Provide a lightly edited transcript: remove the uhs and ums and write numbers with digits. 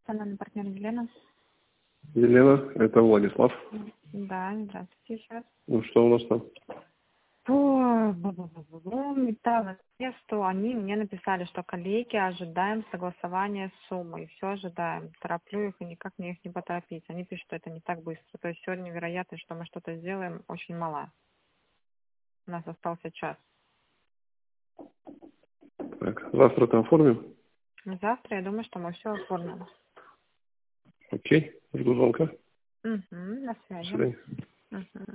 Национальный партнер Елена. Елена, это Владислав. Да, здравствуйте еще раз. Ну что у нас там? По металлотесту они мне написали, что коллеги ожидаем согласования суммы. И все ожидаем. Тороплю их и никак мне их не поторопить. Они пишут, что это не так быстро. То есть сегодня вероятность, что мы что-то сделаем, очень мала. У нас остался час. Так, завтра там оформим? Завтра я думаю, что мы все оформим. Окей, жду звонка. Угу, на До связи. свидания. Угу.